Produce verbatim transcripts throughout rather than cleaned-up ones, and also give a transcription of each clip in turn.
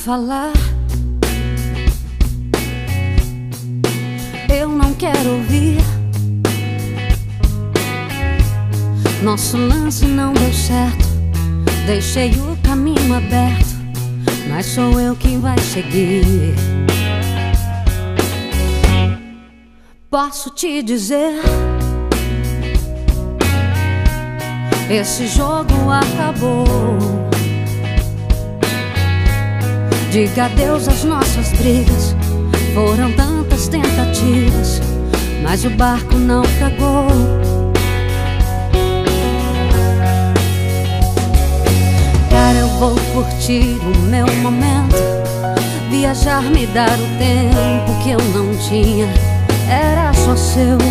falar, eu não quero ouvir. Nosso lance não deu certo, deixei o caminho aberto, mas sou eu quem vai seguir. Posso te dizer, esse jogo acabou. Diga adeus às nossas brigas, foram tantas tentativas, mas o barco naufragou. Cara, eu vou curtir o meu momento, viajar, me dar o tempo que eu não tinha, era só seu.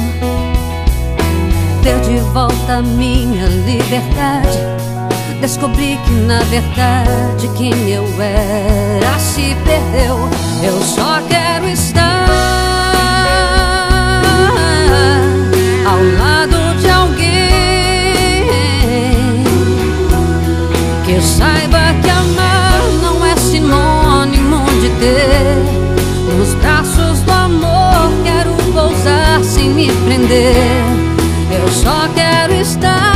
Ter de volta a minha liberdade, descobri que na verdade quem eu era se perdeu. Eu só quero estar ao lado de alguém que saiba que amar não é sinônimo de ter. Nos braços do amor quero pousar sem me prender. Eu só quero estar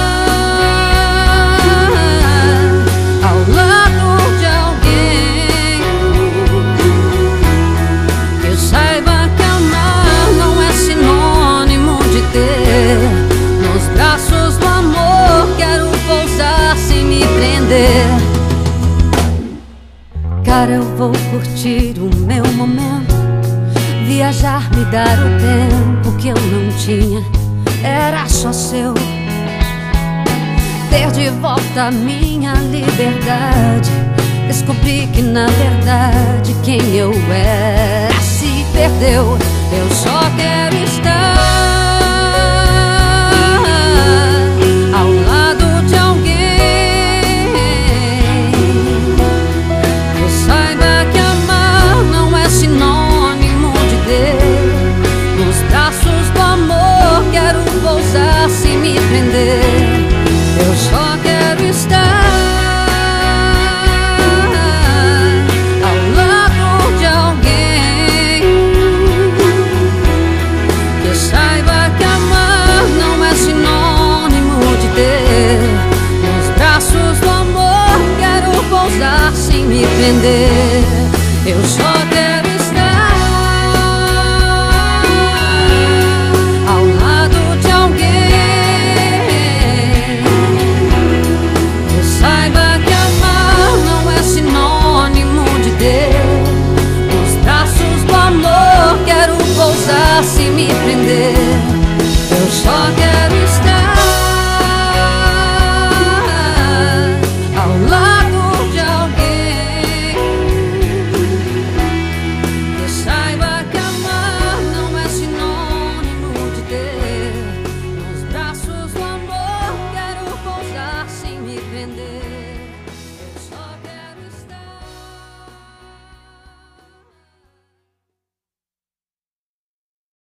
ao lado de alguém que saiba que amar não é sinônimo de ter. Nos braços do amor quero pousar sem me prender. Cara, eu vou curtir o meu momento, viajar, me dar o tempo que eu não tinha, era só seu. Ter de volta a minha liberdade, descobri que na verdade quem eu era